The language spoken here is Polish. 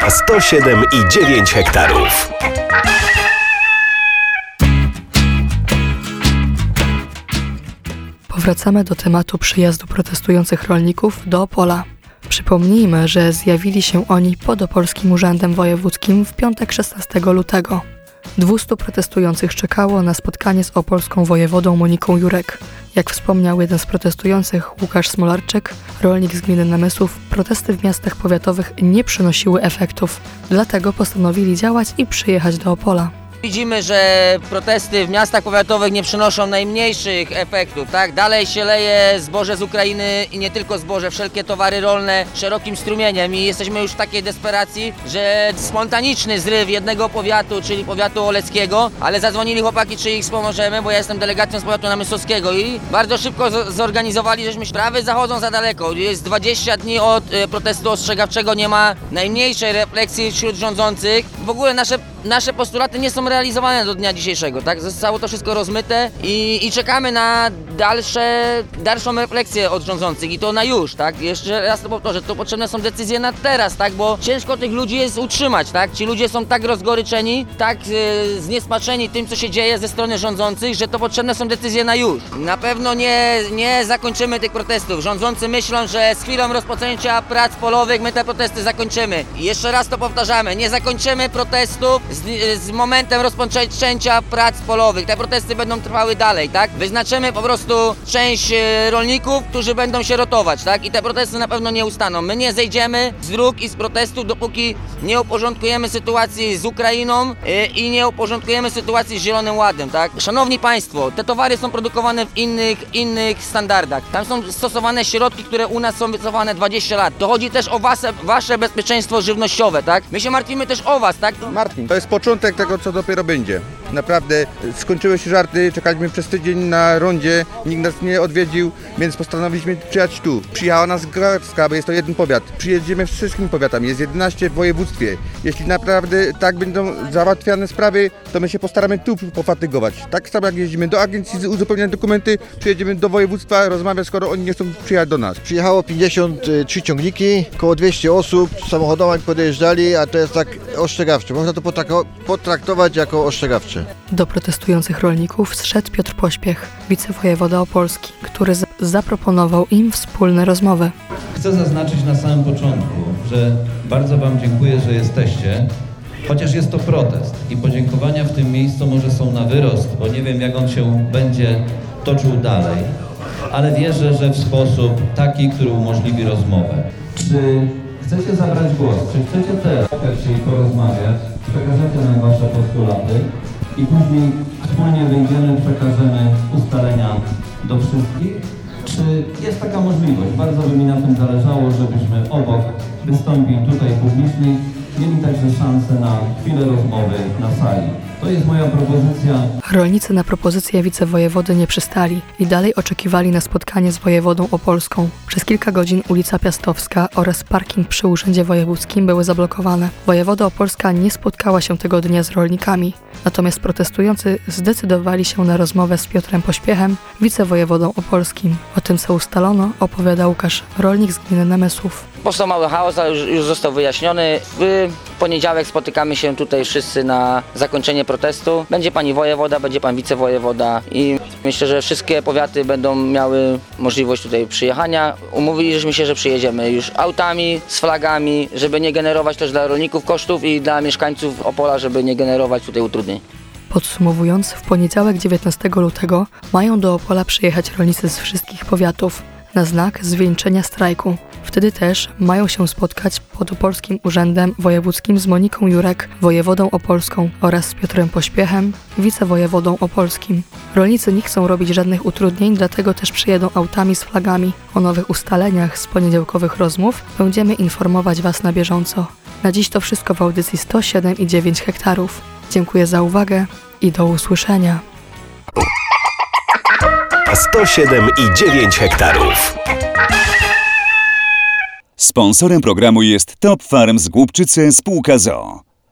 107,9 hektarów. Powracamy do tematu przyjazdu protestujących rolników do Opola. Przypomnijmy, że zjawili się oni pod Opolskim Urzędem Wojewódzkim w piątek 16 lutego. 200 protestujących czekało na spotkanie z opolską wojewodą Moniką Jurek. Jak wspomniał jeden z protestujących, Łukasz Smolarczyk, rolnik z gminy Namysłów, protesty w miastach powiatowych nie przynosiły efektów. Dlatego postanowili działać i przyjechać do Opola. Widzimy, że protesty w miastach powiatowych nie przynoszą najmniejszych efektów, tak? Dalej się leje zboże z Ukrainy i nie tylko zboże, wszelkie towary rolne szerokim strumieniem i jesteśmy już w takiej desperacji, że spontaniczny zryw jednego powiatu, czyli powiatu oleckiego, ale zadzwonili chłopaki, czy ich wspomożemy, bo ja jestem delegacją z powiatu namysłowskiego i bardzo szybko zorganizowali, żeśmy sprawy zachodzą za daleko. Jest 20 dni od protestu ostrzegawczego, nie ma najmniejszej refleksji wśród rządzących. W ogóle nasze postulaty nie są realizowane do dnia dzisiejszego, tak? Zostało to wszystko rozmyte i czekamy na dalszą refleksję od rządzących i to na już, tak? Jeszcze raz to powtórzę, to potrzebne są decyzje na teraz, tak? Bo ciężko tych ludzi jest utrzymać, tak? Ci ludzie są tak rozgoryczeni, tak zniesmaczeni tym, co się dzieje ze strony rządzących, że to potrzebne są decyzje na już. Na pewno nie zakończymy tych protestów. Rządzący myślą, że z chwilą rozpoczęcia prac polowych my te protesty zakończymy. I jeszcze raz to powtarzamy, nie zakończymy protestów z momentem rozpoczęcia prac polowych. Te protesty będą trwały dalej, tak? Wyznaczymy po prostu część rolników, którzy będą się rotować, tak? I te protesty na pewno nie ustaną. My nie zejdziemy z dróg i z protestów, dopóki nie uporządkujemy sytuacji z Ukrainą i nie uporządkujemy sytuacji z Zielonym Ładem, tak? Szanowni Państwo, te towary są produkowane w innych standardach. Tam są stosowane środki, które u nas są wycofane 20 lat. To chodzi też o wasze bezpieczeństwo żywnościowe, tak? My się martwimy też o was, tak? Martin, to jest początek tego, co dopiero będzie. Naprawdę skończyły się żarty, czekaliśmy przez tydzień na rondzie, nikt nas nie odwiedził, więc postanowiliśmy przyjechać tu. Przyjechała nas garstka, bo jest to jeden powiat. Przyjedziemy wszystkimi powiatami, jest 11 w województwie. Jeśli naprawdę tak będą załatwiane sprawy, to my się postaramy tu pofatygować. Tak samo jak jeździmy do agencji uzupełniać dokumenty, przyjedziemy do województwa rozmawiać, skoro oni nie chcą przyjechać do nas. Przyjechało 53 ciągniki, około 200 osób, samochodami podjeżdżali, a to jest tak ostrzegawcze. Można to potraktować jako ostrzegawcze. Do protestujących rolników zszedł Piotr Pośpiech, wicewojewoda opolski, który zaproponował im wspólne rozmowy. Chcę zaznaczyć na samym początku, że bardzo Wam dziękuję, że jesteście, chociaż jest to protest i podziękowania w tym miejscu może są na wyrost, bo nie wiem, jak on się będzie toczył dalej, ale wierzę, że w sposób taki, który umożliwi rozmowę. Czy chcecie zabrać głos? Czy chcecie teraz spotkać się i porozmawiać? Przekażecie nam Wasze postulaty i później wspólnie wyjdziemy, przekażemy ustalenia do wszystkich? Czy jest taka możliwość? Bardzo by mi na tym zależało, żebyśmy obok wystąpień tutaj publicznych mieli także szansę na chwilę rozmowy na sali. To jest moja propozycja. Rolnicy na propozycję wicewojewody nie przystali i dalej oczekiwali na spotkanie z wojewodą opolską. Przez kilka godzin ulica Piastowska oraz parking przy Urzędzie Wojewódzkim były zablokowane. Wojewoda opolska nie spotkała się tego dnia z rolnikami. Natomiast protestujący zdecydowali się na rozmowę z Piotrem Pośpiechem, wicewojewodą opolskim. O tym, co ustalono, opowiada Łukasz, rolnik z gminy Namysłów. Powstał mały chaos, ale już został wyjaśniony. W poniedziałek spotykamy się tutaj wszyscy na zakończenie protestu. Będzie pani wojewoda, będzie pan wicewojewoda i myślę, że wszystkie powiaty będą miały możliwość tutaj przyjechania. Umówiliśmy się, że przyjedziemy już autami, z flagami, żeby nie generować też dla rolników kosztów i dla mieszkańców Opola, żeby nie generować tutaj utrudnień. Podsumowując, w poniedziałek 19 lutego mają do Opola przyjechać rolnicy z wszystkich powiatów na znak zwieńczenia strajku. Wtedy też mają się spotkać pod Opolskim Urzędem Wojewódzkim z Moniką Jurek, wojewodą opolską oraz z Piotrem Pośpiechem, wicewojewodą opolskim. Rolnicy nie chcą robić żadnych utrudnień, dlatego też przyjedą autami z flagami. O nowych ustaleniach z poniedziałkowych rozmów będziemy informować Was na bieżąco. Na dziś to wszystko w audycji 107,9 hektarów. Dziękuję za uwagę i do usłyszenia. 107,9 hektarów. Sponsorem programu jest Top Farm z Głubczyce spółka z o.o.